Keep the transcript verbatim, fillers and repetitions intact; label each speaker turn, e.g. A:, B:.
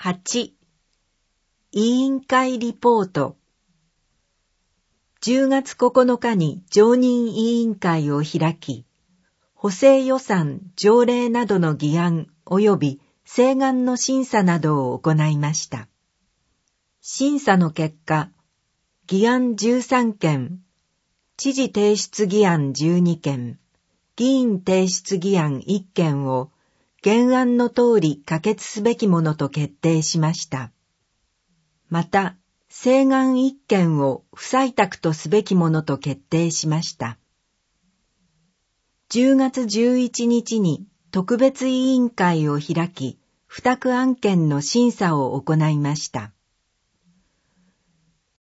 A: はち、委員会リポート。じゅうがつここのかに常任委員会を開き、補正予算、条例などの議案及び請願の審査などを行いました。審査の結果、議案じゅうさんけん、知事提出議案じゅうにけん、議員提出議案いっけんを原案の通り可決すべきものと決定しました。また、請願いっけんを不採択とすべきものと決定しました。じゅうがつじゅういちにちに特別委員会を開き、付託案件の審査を行いました。